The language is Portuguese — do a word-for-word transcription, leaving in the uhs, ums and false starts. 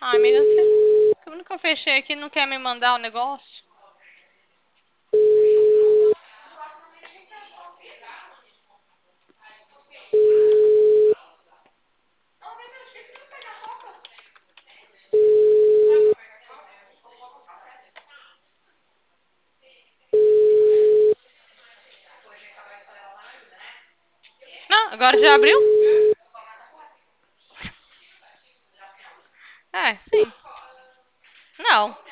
Ai, amiga, você... eu nunca fechei aqui, não quer me mandar o negócio? Não, agora já abriu? É, sim. Não.